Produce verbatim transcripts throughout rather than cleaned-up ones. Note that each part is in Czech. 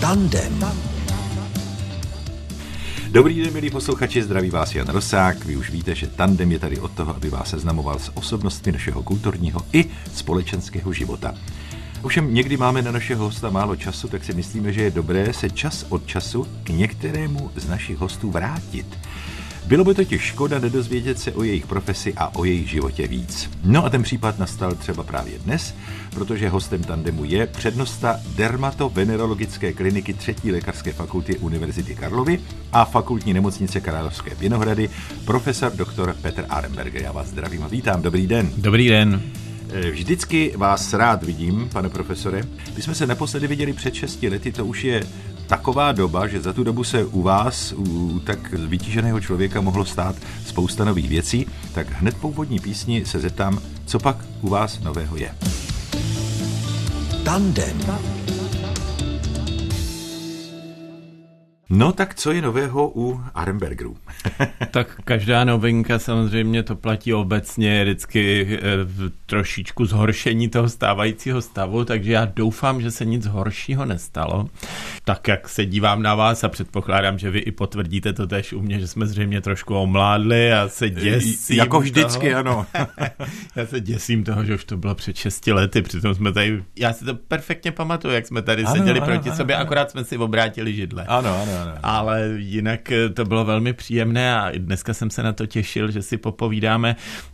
Tandem. Dobrý den, milí posluchači, zdraví vás Jan Rosák. Vy už víte, že Tandem je tady od toho, aby vás seznamoval s osobnostmi našeho kulturního i společenského života. Ovšem někdy máme na našeho hosta málo času, tak si myslíme, že je dobré se čas od času k některému z našich hostů vrátit. Bylo by totiž škoda nedozvědět se o jejich profesi a o jejich životě víc. No a ten případ nastal třeba právě dnes, protože hostem Tandemu je přednosta dermatovenerologické kliniky třetí lékařské fakulty Univerzity Karlovy a fakultní nemocnice Královské Vinohrady, profesor doktor Petr Arenberger. Já vás zdravím a vítám. Dobrý den. Dobrý den. Vždycky vás rád vidím, pane profesore. My jsme se naposledy viděli před šesti lety, to už je taková doba, že za tu dobu se u vás, u tak vytíženého člověka, mohlo stát spousta nových věcí. Tak hned po úvodní písni se zeptám, co pak u vás nového je. Tandem. No tak co je nového u Arenbergerů? Tak každá novinka samozřejmě to platí obecně, je vždycky v trošičku zhoršení toho stávajícího stavu, takže já doufám, že se nic horšího nestalo. Tak jak se dívám na vás a předpokládám, že vy i potvrdíte to též u mě, že jsme zřejmě trošku omládli a se děsím. Jako vždycky, toho. Ano. Já se děsím toho, že už to bylo před šesti lety, přitom jsme tady, já si to perfektně pamatuju, jak jsme tady ano, seděli ano, proti ano, sobě, ano. Akorát jsme si obrátili židle. Ano, ano. Ale jinak to bylo velmi příjemné a dneska jsem se na to těšil, že si popovídáme,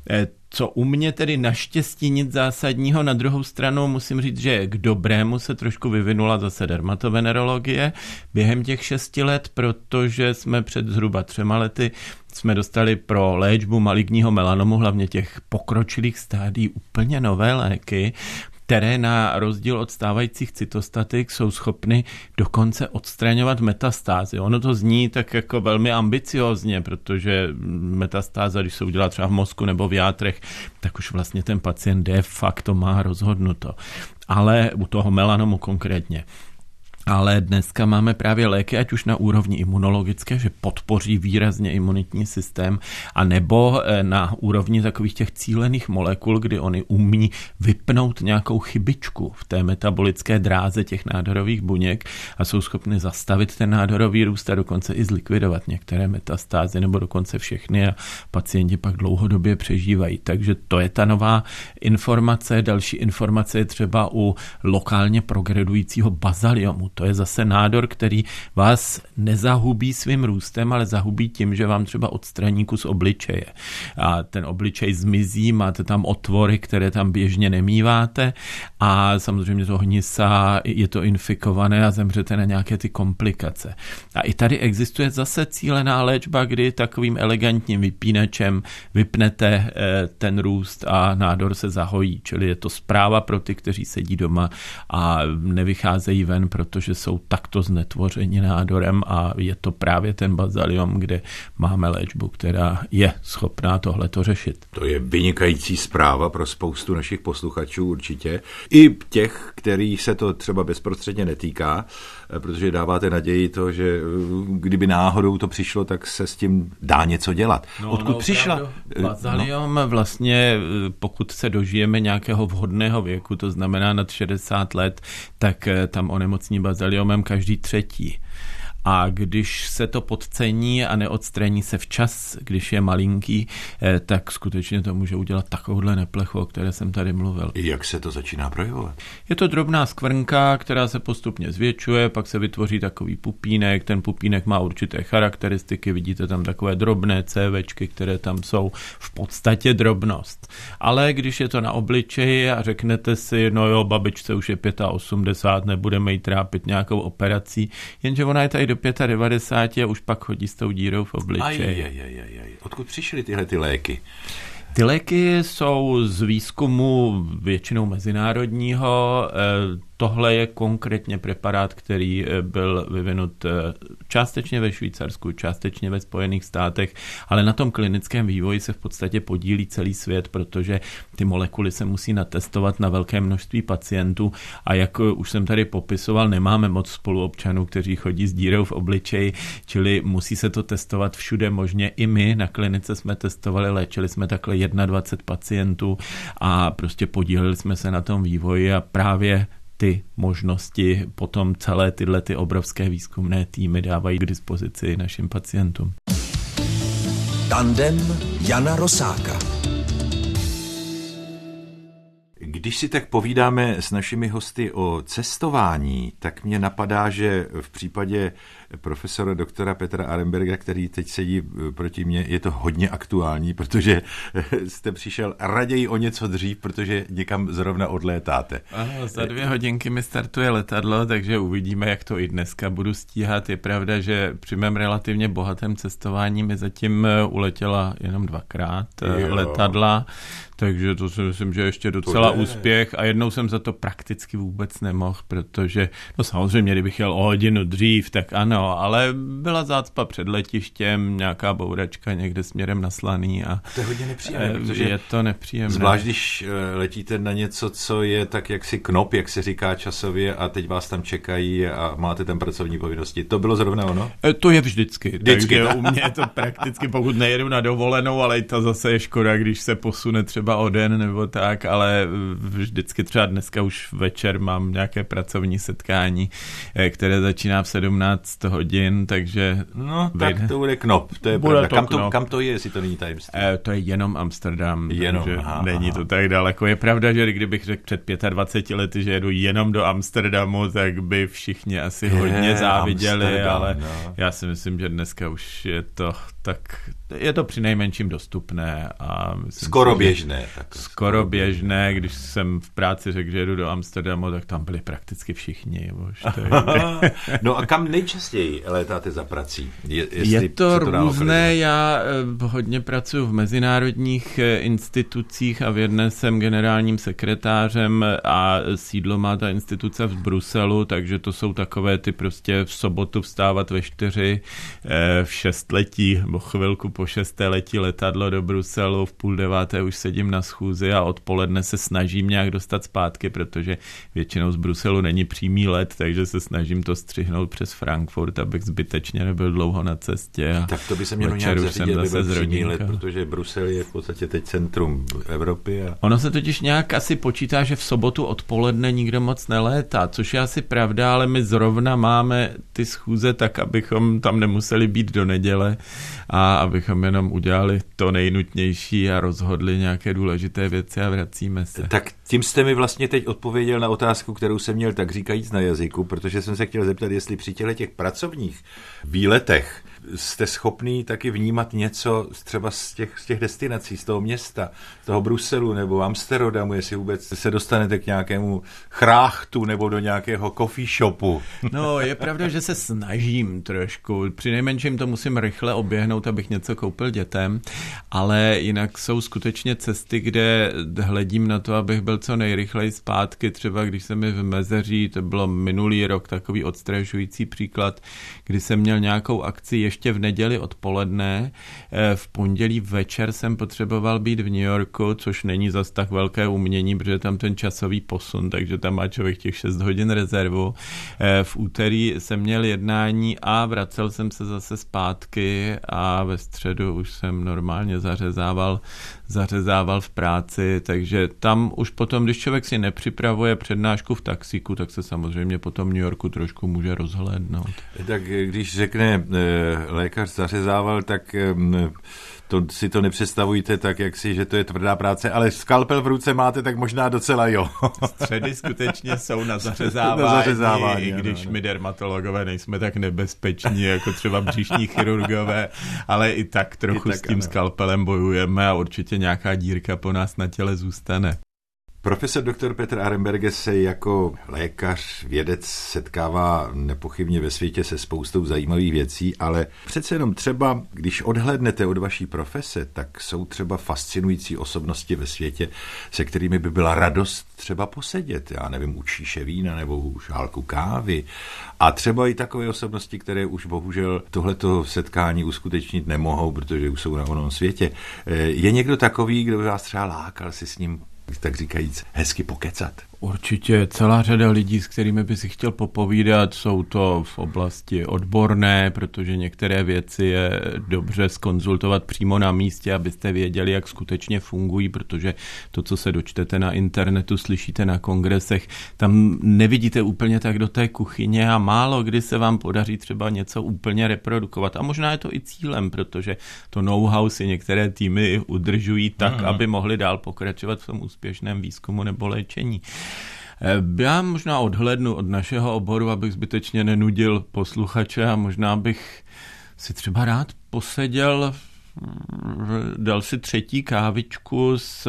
co u mě tedy naštěstí nic zásadního. Na druhou stranu musím říct, že k dobrému se trošku vyvinula zase dermatovenerologie během těch šesti let, protože jsme před zhruba třema lety jsme dostali pro léčbu maligního melanomu, hlavně těch pokročilých stádií, úplně nové léky, které na rozdíl od stávajících cytostatik jsou schopny dokonce odstraňovat metastázy. Ono to zní tak jako velmi ambiciozně, protože metastáza, když se udělá třeba v mozku nebo v játrech, tak už vlastně ten pacient de facto má rozhodnuto. Ale u toho melanomu konkrétně. Ale dneska máme právě léky, ať už na úrovni imunologické, že podpoří výrazně imunitní systém, a nebo na úrovni takových těch cílených molekul, kdy oni umí vypnout nějakou chybičku v té metabolické dráze těch nádorových buněk a jsou schopni zastavit ten nádorový růst a dokonce i zlikvidovat některé metastázy nebo dokonce všechny a pacienti pak dlouhodobě přežívají. Takže to je ta nová informace. Další informace je třeba u lokálně progredujícího bazaliomu. To je zase nádor, který vás nezahubí svým růstem, ale zahubí tím, že vám třeba odstraní kus obličeje. A ten obličej zmizí, máte tam otvory, které tam běžně nemíváte a samozřejmě to hnisa, je to infikované a zemřete na nějaké ty komplikace. A i tady existuje zase cílená léčba, kdy takovým elegantním vypínačem vypnete ten růst a nádor se zahojí. Čili je to zpráva pro ty, kteří sedí doma a nevycházejí ven, protože jsou takto znetvořeni nádorem, a je to právě ten bazaliom, kde máme léčbu, která je schopná tohleto řešit. To je vynikající zpráva pro spoustu našich posluchačů určitě. I těch, kterých se to třeba bezprostředně netýká, protože dáváte naději to, že kdyby náhodou to přišlo, tak se s tím dá něco dělat. No, Odkud no, přišla? Bazaliom no. vlastně, pokud se dožijeme nějakého vhodného věku, to znamená nad šedesát let, tak tam onemocní bazaliomem každý třetí. A když se to podcení a neodstraní se včas, když je malinký, tak skutečně to může udělat takovouhle neplechu, o které jsem tady mluvil. Jak se to začíná projevovat? Je to drobná skvrnka, která se postupně zvětšuje, pak se vytvoří takový pupínek, ten pupínek má určité charakteristiky, vidíte tam takové drobné cévečky, které tam jsou, v podstatě drobnost. Ale když je to na obličeji a řeknete si, no jo, babičce už je osmdesát pět, nebudeme jí trápit nějakou operací, jenže ona je tady do devadesát pět a už pak chodí s tou dírou v obličeji. Aj, aj, aj, aj, aj. Odkud přišly tyhle ty léky? Ty léky jsou z výzkumu většinou mezinárodního. Tohle je konkrétně preparát, který byl vyvinut částečně ve Švýcarsku, částečně ve Spojených státech, ale na tom klinickém vývoji se v podstatě podílí celý svět, protože ty molekuly se musí natestovat na velké množství pacientů a jak už jsem tady popisoval, nemáme moc spoluobčanů, kteří chodí s dírou v obličeji, čili musí se to testovat všude možně. I my na klinice jsme testovali, léčili jsme takhle dvacet jedna pacientů a prostě podíleli jsme se na tom vývoji a právě ty možnosti potom celé tyhle ty obrovské výzkumné týmy dávají k dispozici našim pacientům. Tandem Jana Rosáka. Když si tak povídáme s našimi hosty o cestování, tak mě napadá, že v případě profesora doktora Petra Arenberga, který teď sedí proti mně, je to hodně aktuální, protože jste přišel raději o něco dřív, protože někam zrovna odlétáte. Ano, za dvě hodinky mi startuje letadlo, takže uvidíme, jak to i dneska budu stíhat. Je pravda, že při mém relativně bohatém cestování mi zatím uletěla jenom dvakrát jo. letadla, takže to si myslím, že ještě docela úspěch a jednou jsem za to prakticky vůbec nemohl, protože, no samozřejmě, kdybych jel o hodinu dřív, tak ano, ale byla zácpa před letištěm, nějaká bouračka někde směrem na Slaný a to je hodně nepříjemné, protože je to nepříjemné. Zvlášť, když letíte na něco, co je tak jaksi knop, jak se říká časově a teď vás tam čekají a máte tam pracovní povinnosti. To bylo zrovna ono? To je vždycky. vždycky takže u mě je to prakticky, pokud nejedu na dovolenou, ale i to zase je škoda, když se posune třeba o den nebo tak, ale vždycky třeba dneska už večer mám nějaké pracovní setkání, které začíná v sedmnáct hodin, takže... No, tak to bude knop, to je bude pravda. To kam, knop. To, kam to je, jestli to není tajemství? E, to je jenom Amsterdam, jenom, takže aha, není aha. to tak daleko. Je pravda, že kdybych řekl před dvaceti pěti lety, že jedu jenom do Amsterdamu, tak by všichni asi je, hodně záviděli, Amsterdam, ale no. já si myslím, že dneska už je to tak... Je to přinejmenším dostupné. A myslím, skoro že běžné. Tak skoro běžné, když jsem v práci řekl, že jedu do Amsterdamu, tak tam byli prakticky všichni. Už, no a kam nejčastěji létáte za prací? Je, je to, to různé, já hodně pracuji v mezinárodních institucích a v jedné jsem generálním sekretářem a sídlo má ta instituce v Bruselu, takže to jsou takové ty prostě v sobotu vstávat ve čtyři, v šest letí, nebo chvilku po šesté letí letadlo do Bruselu, v půl deváté už sedím na schůzi a odpoledne se snažím nějak dostat zpátky, protože většinou z Bruselu není přímý let, takže se snažím to střihnout přes Frankfurt, abych zbytečně nebyl dlouho na cestě. A tak to by se mělo nějak zařídit, aby byl přímý let, protože Brusel je v podstatě teď centrum Evropy. A... Ono se totiž nějak asi počítá, že v sobotu odpoledne nikdo moc nelétá, což je asi pravda, ale my zrovna máme ty schůze tak, abychom tam nemuseli být do neděle a abychom jenom udělali to nejnutnější a rozhodli nějaké důležité věci a vracíme se. Tak tím jste mi vlastně teď odpověděl na otázku, kterou jsem měl tak říkajíc na jazyku, protože jsem se chtěl zeptat, jestli při těchto těch pracovních výletech jste schopný taky vnímat něco třeba z těch, z těch destinací, z toho města, z toho Bruselu nebo Amsterdamu, jestli vůbec se dostanete k nějakému chráchtu nebo do nějakého coffee shopu. No, je pravda, že se snažím trošku. Přinejmenším to musím rychle oběhnout, abych něco koupil dětem, ale jinak jsou skutečně cesty, kde hledím na to, abych byl co nejrychleji zpátky. Třeba když jsem mi v Mezeří, to bylo minulý rok takový odstrašující příklad, kdy jsem měl nějakou akci ještě v neděli odpoledne. V pondělí večer jsem potřeboval být v New Yorku, což není zas tak velké umění, protože tam ten časový posun, takže tam má člověk těch šest hodin rezervu. V úterý jsem měl jednání a vracel jsem se zase zpátky a ve středu už jsem normálně zařezával, zařezával v práci, takže tam už potom, když člověk si nepřipravuje přednášku v taxíku, tak se samozřejmě potom v New Yorku trošku může rozhlédnout. Tak když řekne lékař zařezával, tak to si to nepředstavujte tak, jak si, že to je tvrdá práce, ale skalpel v ruce máte, tak možná docela jo. Středy skutečně jsou na zařezávání, na zařezávání i když ano, my dermatologové nejsme tak nebezpeční, jako třeba břišní chirurgové, ale i tak trochu I tak, s tím ano. skalpelem bojujeme a určitě nějaká dírka po nás na těle zůstane. Profesor doktor Petr Arenberger se jako lékař, vědec setkává nepochybně ve světě se spoustou zajímavých věcí, ale přece jenom třeba, když odhlédnete od vaší profese, tak jsou třeba fascinující osobnosti ve světě, se kterými by byla radost třeba posedět. Já nevím, u číše vína nebo u šálku kávy. A třeba i takové osobnosti, které už bohužel tohleto setkání uskutečnit nemohou, protože už jsou na onom světě. Je někdo takový, kdo by vás třeba lákal si s ním, tak říkajíc, hezky pokecat? Určitě celá řada lidí, s kterými by si chtěl popovídat, jsou to v oblasti odborné, protože některé věci je dobře zkonzultovat přímo na místě, abyste věděli, jak skutečně fungují, protože to, co se dočtete na internetu, slyšíte na kongresech, tam nevidíte úplně tak do té kuchyně a málo kdy se vám podaří třeba něco úplně reprodukovat. A možná je to i cílem, protože to know-how si některé týmy udržují tak, mm. aby mohli dál pokračovat v tom úspěšném výzkumu nebo léčení. Já možná odhlédnu od našeho oboru, abych zbytečně nenudil posluchače a možná bych si třeba rád poseděl, dal si třetí kávičku s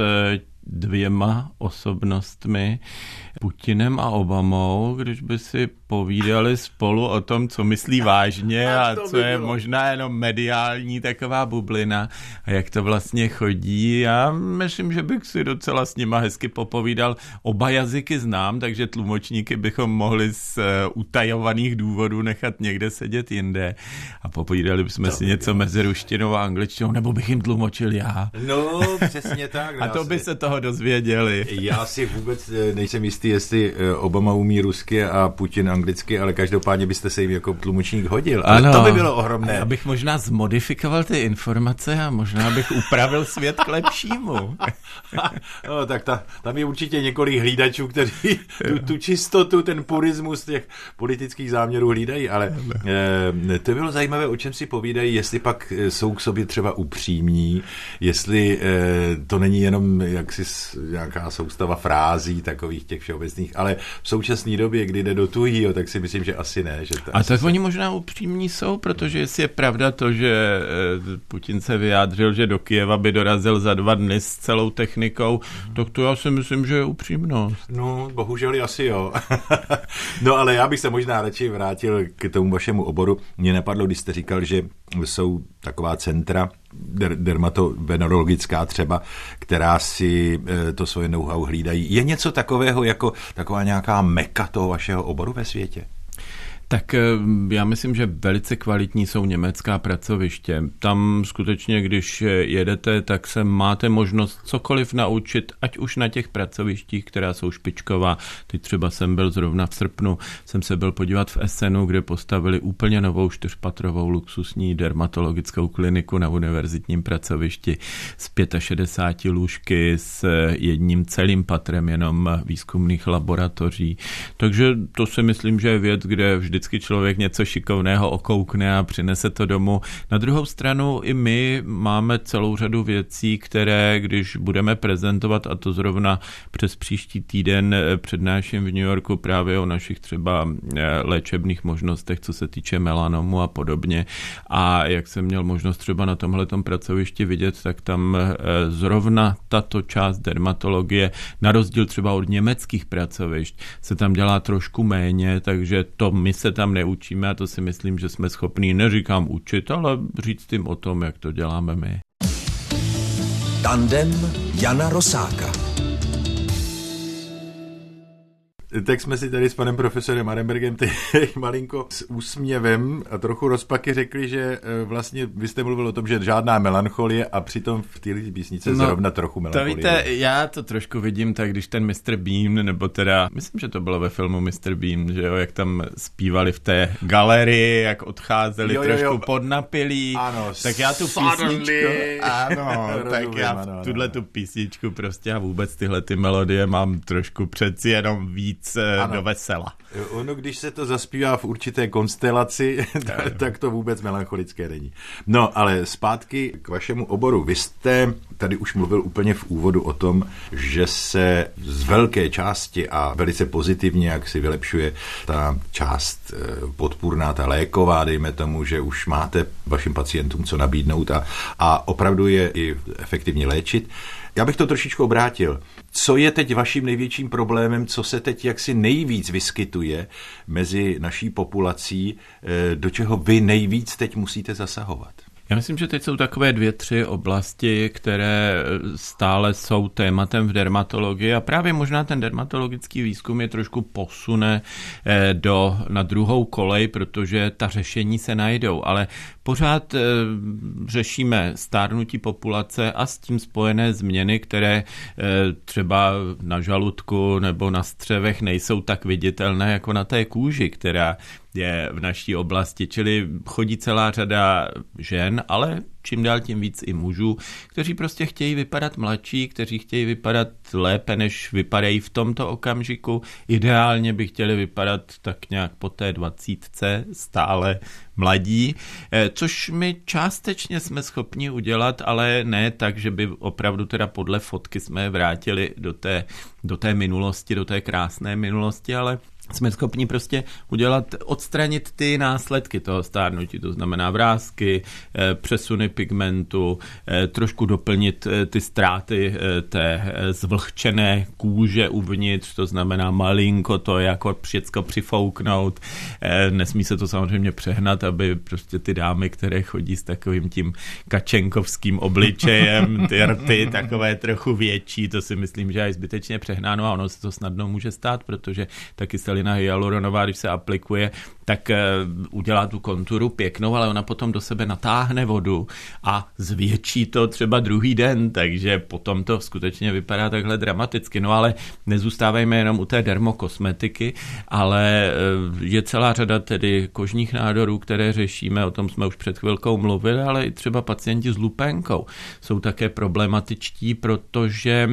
dvěma osobnostmi, Putinem a Obamou, když by si povídali spolu o tom, co myslí vážně a co je možná jenom mediální taková bublina a jak to vlastně chodí. Já myslím, že bych si docela s nima hezky popovídal. Oba jazyky znám, takže tlumočníky bychom mohli z utajovaných důvodů nechat někde sedět jinde a popovídali bychom si něco mezi ruštinou a angličtinou, nebo bych jim tlumočil já. No, přesně tak. A to by se toho dozvěděli. Já si vůbec nejsem jistý, jestli Obama umí rusky a Putin anglicky, ale každopádně byste se jim jako tlumočník hodil. Ale ano, to by bylo ohromné. Abych možná zmodifikoval ty informace a možná bych upravil svět k lepšímu. No, tak ta, tam je určitě několik hlídačů, kteří tu, tu čistotu, ten purismus těch politických záměrů hlídají, ale eh, to bylo zajímavé, o čem si povídají, jestli pak jsou k sobě třeba upřímní, jestli eh, to není jenom jaksi nějaká soustava frází takových těch všeobecných, ale v současné době, kdy jde do tuhýho, tak si myslím, že asi ne. Že a tak se... oni možná upřímní jsou, protože jestli je pravda to, že Putin se vyjádřil, že do Kyjeva by dorazil za dva dny s celou technikou, hmm. tak to já si myslím, že je upřímnost. No, bohužel asi jo. No, ale já bych se možná radši vrátil k tomu vašemu oboru. Mně napadlo, když jste říkal, že jsou taková centra der, dermatovenerologická třeba, která si e, to svoje know-how hlídají. Je něco takového jako taková nějaká meka toho vašeho oboru ve světě? Tak já myslím, že velice kvalitní jsou německá pracoviště. Tam skutečně, když jedete, tak se máte možnost cokoliv naučit, ať už na těch pracovištích, která jsou špičková. Teď třeba jsem byl zrovna v srpnu, jsem se byl podívat v Essenu, kde postavili úplně novou čtyřpatrovou luxusní dermatologickou kliniku na univerzitním pracovišti s šedesáti pěti lůžky, s jedním celým patrem jenom výzkumných laboratoří. Takže to si myslím, že je věc, kde vždy vždycky člověk něco šikovného okoukne a přinese to domů. Na druhou stranu i my máme celou řadu věcí, které, když budeme prezentovat, a to zrovna přes příští týden přednáším v New Yorku právě o našich třeba léčebných možnostech, co se týče melanomu a podobně. A jak jsem měl možnost třeba na tomhletom pracovišti vidět, tak tam zrovna tato část dermatologie, na rozdíl třeba od německých pracovišť, se tam dělá trošku méně, takže to my se tam neučíme a to si myslím, že jsme schopní, neříkám učit, ale říct jim o tom, jak to děláme my. Tandem Jana Rosáka. Tak jsme si tady s panem profesorem Arenbergem teď malinko s úsměvem a trochu rozpaky řekli, že vlastně vy jste mluvil o tom, že žádná melancholie a přitom v té písnice no, zrovna trochu melancholie. To víte, já to trošku vidím tak, když ten mister Bean, nebo teda, myslím, že to bylo ve filmu mister Bean, že jo, jak tam zpívali v té galerii, jak odcházeli jo, jo, trošku jo. podnapilí, ano, tak já tu suddenly. písničku, ano, tak rozumím, já ano, tuhle ano. tu písničku prostě a vůbec tyhle ty melodie mám trošku přeci jenom víc ano. do vesela. Ono, když se to zaspívá v určité konstelaci, tak to vůbec melancholické není. No, ale zpátky k vašemu oboru. Vy jste tady už mluvil úplně v úvodu o tom, že se z velké části a velice pozitivně, jak si vylepšuje ta část podpůrná, ta léková, dejme tomu, že už máte vašim pacientům co nabídnout a, a opravdu je i efektivně léčit. Já bych to trošičku obrátil. Co je teď vaším největším problémem, co se teď jaksi nejvíc vyskytuje mezi naší populací, do čeho vy nejvíc teď musíte zasahovat? Já myslím, že teď jsou takové dvě, tři oblasti, které stále jsou tématem v dermatologii a právě možná ten dermatologický výzkum je trošku posune do, na druhou kolej, protože ta řešení se najdou, ale pořád e, řešíme stárnutí populace a s tím spojené změny, které e, třeba na žaludku nebo na střevech nejsou tak viditelné jako na té kůži, která je v naší oblasti, čili chodí celá řada žen, ale čím dál tím víc i mužů, kteří prostě chtějí vypadat mladší, kteří chtějí vypadat lépe, než vypadají v tomto okamžiku. Ideálně by chtěli vypadat tak nějak po té dvacítce stále mladí, což my částečně jsme schopni udělat, ale ne tak, že by opravdu teda podle fotky jsme je vrátili do té, do té minulosti, do té krásné minulosti, ale jsme schopni prostě udělat, odstranit ty následky toho stárnutí, to znamená vrásky, přesuny pigmentu, trošku doplnit ty ztráty té zvlhčené kůže uvnitř, to znamená malinko to jako všecko přifouknout. Nesmí se to samozřejmě přehnat, aby prostě ty dámy, které chodí s takovým tím kačenkovským obličejem, ty rty takové trochu větší, to si myslím, že je zbytečně přehnáno a ono se to snadno může stát, protože ta kyselina hyaluronová, když se aplikuje, tak udělá tu konturu pěknou, ale ona potom do sebe natáhne vodu a zvětší to třeba druhý den, takže potom to skutečně vypadá takhle dramaticky. No ale nezůstávejme jenom u té dermokosmetiky, ale je celá řada tedy kožních nádorů, které řešíme, o tom jsme už před chvilkou mluvili, ale i třeba pacienti s lupenkou jsou také problematičtí, protože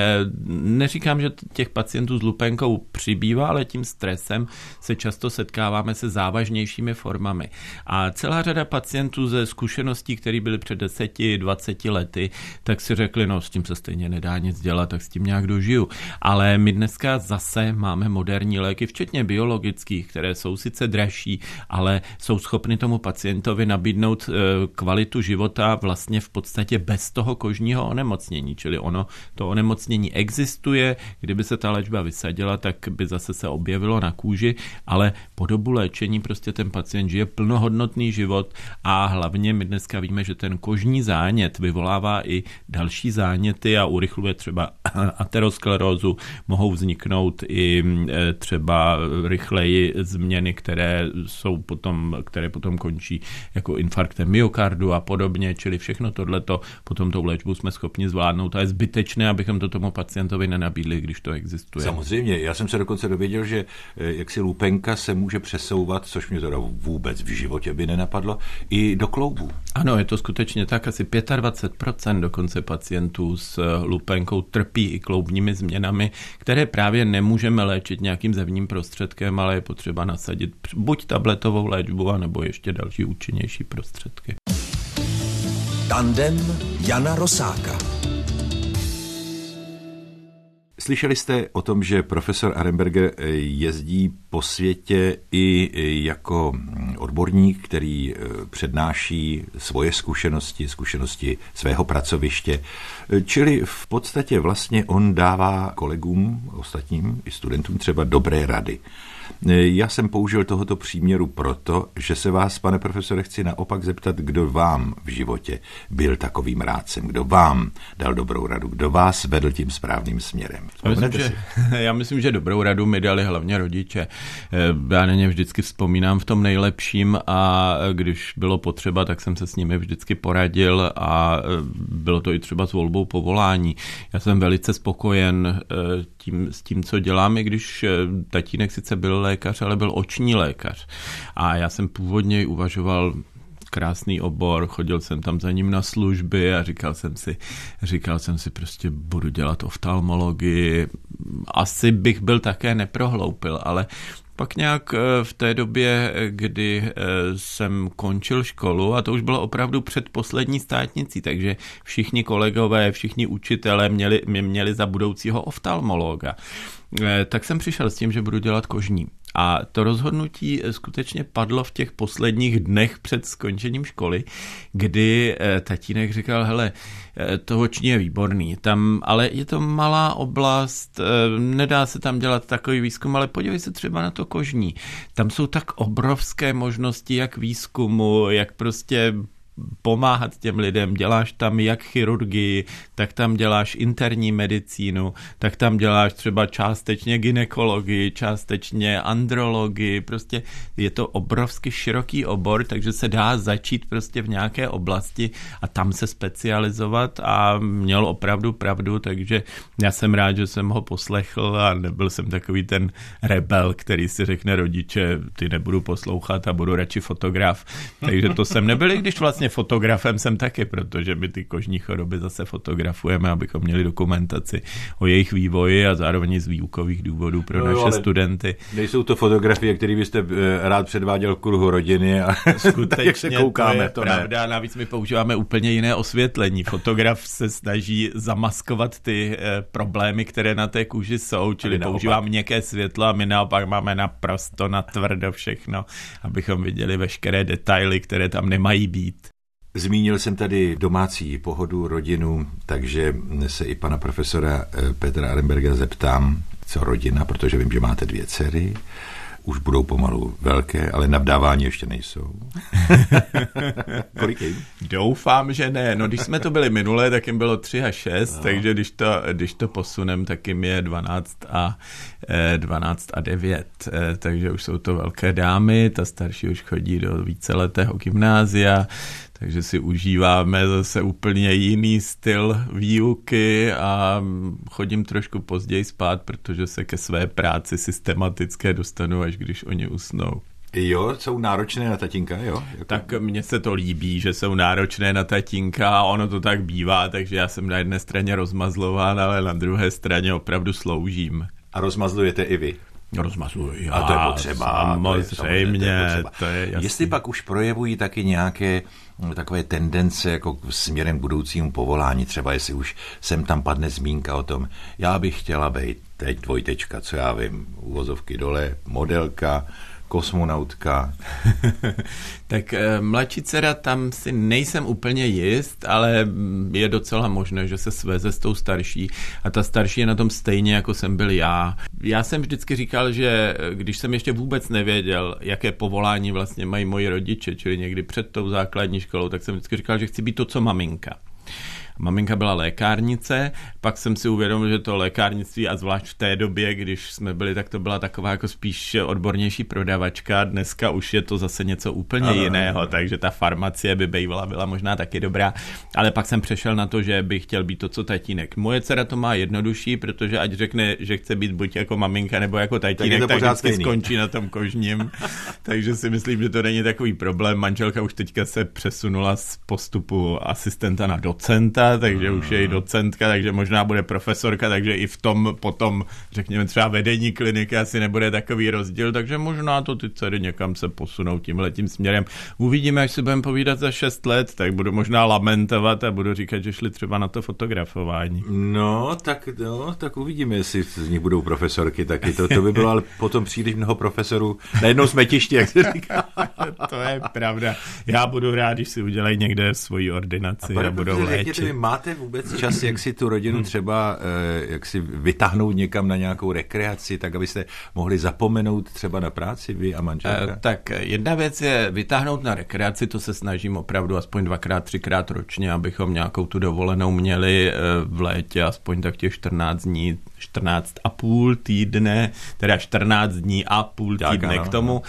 neříkám, že těch pacientů s lupenkou přibývá, ale tím stresem se často setkáváme se závažnějšími formami. A celá řada pacientů ze zkušeností, které byly před deseti, dvaceti lety, tak si řekli, no s tím se stejně nedá nic dělat, tak s tím nějak dožiju. Ale my dneska zase máme moderní léky, včetně biologických, které jsou sice dražší, ale jsou schopny tomu pacientovi nabídnout kvalitu života vlastně v podstatě bez toho kožního onemocnění. Čili ono, to onemocnění existuje, kdyby se ta léčba vysadila, tak by zase se objevilo na kůži, ale po dobu léčení prostě ten pacient žije plnohodnotný život a hlavně my dneska víme, že ten kožní zánět vyvolává i další záněty a urychluje třeba aterosklerózu, mohou vzniknout i třeba rychleji změny, které jsou potom, které potom končí jako infarktem myokardu a podobně, čili všechno tohleto potom tou léčbu jsme schopni zvládnout a je zbytečné, abychom to tomu pacientovi nenabídli, když to existuje. Samozřejmě, já jsem se dokonce dověděl, že jaksi lupenka se může přesouvat, což mě teda vůbec v životě by nenapadlo, i do kloubů. Ano, je to skutečně tak, asi dvacet pět procent dokonce pacientů s lupenkou trpí i kloubními změnami, které právě nemůžeme léčit nějakým zevním prostředkem, ale je potřeba nasadit buď tabletovou léčbu, anebo ještě další účinnější prostředky. Tandem Jana Rosáka. Slyšeli jste o tom, že profesor Arenberger jezdí po světě i jako odborník, který přednáší svoje zkušenosti, zkušenosti svého pracoviště, čili v podstatě vlastně on dává kolegům, ostatním i studentům třeba dobré rady. Já jsem použil tohoto příměru proto, že se vás, pane profesore, chci naopak zeptat, kdo vám v životě byl takovým rádcem, kdo vám dal dobrou radu, kdo vás vedl tím správným směrem. Já myslím, že, já myslím, že dobrou radu mi dali hlavně rodiče. Já na ně vždycky vzpomínám v tom nejlepším a když bylo potřeba, tak jsem se s nimi vždycky poradil a bylo to i třeba s volbou povolání. Já jsem velice spokojen tím, s tím, co dělám, i když tatínek sice byl lékař, ale byl oční lékař. A já jsem původně uvažoval krásný obor, chodil jsem tam za ním na služby a říkal jsem si, říkal jsem si prostě budu dělat oftalmologii. Asi bych byl také neprohloupil, ale pak nějak v té době, kdy jsem končil školu, a to už bylo opravdu před poslední státnicí, takže všichni kolegové, všichni učitelé měli, mě měli za budoucího oftalmologa. Tak jsem přišel s tím, že budu dělat kožní. A to rozhodnutí skutečně padlo v těch posledních dnech před skončením školy, kdy tatínek říkal, hele, to oční je výborný, tam, ale je to malá oblast, nedá se tam dělat takový výzkum, ale podívej se třeba na to kožní. Tam jsou tak obrovské možnosti jak výzkumu, jak prostě pomáhat těm lidem, děláš tam jak chirurgii, tak tam děláš interní medicínu, tak tam děláš třeba částečně gynekologii, částečně andrologii, prostě je to obrovsky široký obor, takže se dá začít prostě v nějaké oblasti a tam se specializovat a měl opravdu pravdu, takže já jsem rád, že jsem ho poslechl a nebyl jsem takový ten rebel, který si řekne rodiče, ty nebudu poslouchat a budu radši fotograf. Takže to jsem nebyl, i když vlastně fotografem jsem taky, protože my ty kožní choroby zase fotografujeme, abychom měli dokumentaci o jejich vývoji a zároveň z výukových důvodů pro no, naše studenty. Nejsou to fotografie, které byste rád předváděl v kruhu rodiny a skutečně jak se koukáme, to je to pravda, ne. Navíc my používáme úplně jiné osvětlení. Fotograf se snaží zamaskovat ty eh, problémy, které na té kůži jsou, čili používá měkké světlo a my naopak máme naprosto natvrdo všechno, abychom viděli veškeré detaily, které tam nemají být. Zmínil jsem tady domácí pohodu, rodinu, takže se i pana profesora Petra Arenberga zeptám, co rodina, protože vím, že máte dvě dcery, už budou pomalu velké, ale na vdávání ještě nejsou. Kolik jim? Doufám, že ne. No, když jsme to byli minulé, tak jim bylo tři a šest, no. Takže když to, když to posunem, tak jim je dvanáct a, dvanáct a devět. Takže už jsou to velké dámy, ta starší už chodí do víceletého gymnázia, takže si užíváme zase úplně jiný styl výuky a chodím trošku později spát, protože se ke své práci systematické dostanu, až když oni usnou. Jo, jsou náročné na tatínka, jo? Jako... Tak mně se to líbí, že jsou náročné na tatínka a ono to tak bývá, takže já jsem na jedné straně rozmazlován, ale na druhé straně opravdu sloužím. A rozmazlujete i vy? Rozmazluji, já. A to je potřeba. Samozřejmě, to je jasný. Jestli pak už projevují taky nějaké takové tendence jako směrem k budoucímu povolání, třeba jestli už sem tam padne zmínka o tom, já bych chtěla být teď dvojtečka, co já vím, uvozovky dole, modelka, kosmonautka. Tak mladší dcera, tam si nejsem úplně jist, ale je docela možné, že se sveze s tou starší a ta starší je na tom stejně, jako jsem byl já. Já jsem vždycky říkal, že když jsem ještě vůbec nevěděl, jaké povolání vlastně mají moji rodiče, čili někdy před tou základní školou, tak jsem vždycky říkal, že chci být to, co maminka. Maminka byla lékárnice, pak jsem si uvědomil, že to lékárnictví a zvlášť v té době, když jsme byli, tak to byla taková jako spíš odbornější prodavačka, dneska už je to zase něco úplně ano, jiného, ano. Takže ta farmacie by bývala byla možná taky dobrá, ale pak jsem přešel na to, že bych chtěl být to, co tatínek. Moje dcera to má jednodušší, protože ať řekne, že chce být buď jako maminka nebo jako tatínek, tak, tak vždycky stejný. Skončí na tom kožním, takže si myslím, že to není takový problém. Manželka už teďka se přesunula z postupu asistenta na docenta, takže už je i docentka, takže možná bude profesorka, takže i v tom potom, řekněme třeba vedení kliniky asi nebude takový rozdíl, takže možná to ty dcery někam se posunou tímhletím směrem. Uvidíme, až si budeme povídat za šest let, tak budu možná lamentovat a budu říkat, že šli třeba na to fotografování. No, tak, no, tak uvidíme, jestli z nich budou profesorky taky. To, to by bylo, ale potom příliš mnoho profesorů na jednou smetišti, jak se říká. To je pravda. Já budu rád, když si udělají někde svoji ordinaci a, a budou léčit. Máte vůbec čas, jak si tu rodinu třeba jak si vytáhnout někam na nějakou rekreaci, tak abyste mohli zapomenout třeba na práci vy a manželka? Tak jedna věc je vytáhnout na rekreaci, to se snažím opravdu aspoň dvakrát, třikrát ročně, abychom nějakou tu dovolenou měli v létě, aspoň tak těch čtrnáct dní, čtrnáct a půl týdne, teda čtrnáct dní a půl týdne k tomu.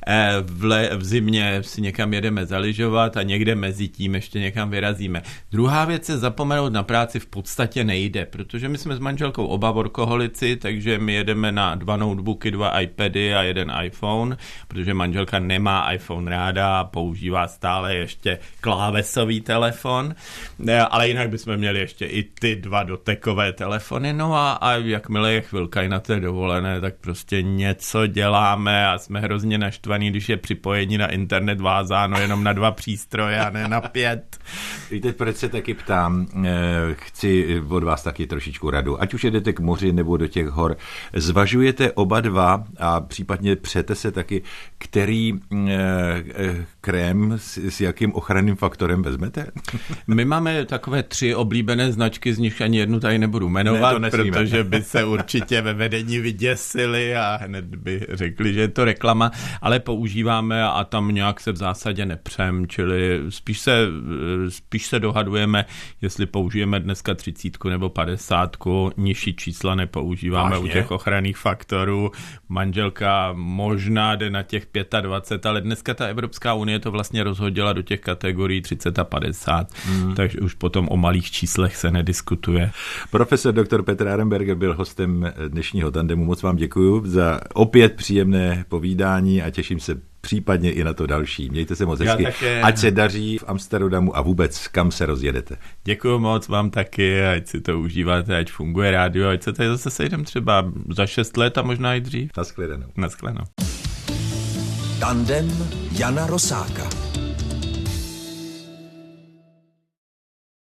V, le, v zimě si někam jedeme zaližovat a někde mezi tím ještě někam vyrazíme. Druhá věc je zapomenout na práci v podstatě nejde, protože my jsme s manželkou oba workoholici, takže my jedeme na dva notebooky, dva iPady a jeden iPhone, protože manželka nemá iPhone ráda a používá stále ještě klávesový telefon, ale jinak bychom měli ještě i ty dva dotekové telefony, no a, a jakmile je chvilka i na té dovolené, tak prostě něco děláme a jsme hrozně naštvaní, když je připojení na internet vázáno jenom na dva přístroje a ne na pět. Víte, proč se taky ptám? já chci od vás taky trošičku radu. Ať už jedete k moři nebo do těch hor, zvažujete oba dva a případně přete se taky, který krém s jakým ochranným faktorem vezmete? My máme takové tři oblíbené značky, z nich ani jednu tady nebudu jmenovat, ne, protože by se určitě ve vedení vyděsili a hned by řekli, že je to reklama, ale používáme a tam nějak se v zásadě nepřem, čili spíš se, spíš se dohadujeme, jestli použijeme dneska třicítku nebo padesátku, nižší čísla nepoužíváme. Vážně? U těch ochranných faktorů. Manželka možná jde na těch dvacet pět, ale dneska ta Evropská unie to vlastně rozhodila do těch kategorií třicet a padesát, hmm. takže už potom o malých číslech se nediskutuje. Profesor doktor Petr Arenberger byl hostem dnešního tandemu. Moc vám děkuju za opět příjemné povídání a těším se případně i na to další. Mějte se moc hezky. Také... Ať se daří v Amsterdamu a vůbec kam se rozjedete. Děkuju moc vám taky, ať si to užíváte, ať funguje rádio, ať se tady zase sejdem třeba za šest let a možná i dřív. Naschledanou. Naschledanou. Tandem Jana Rosáka.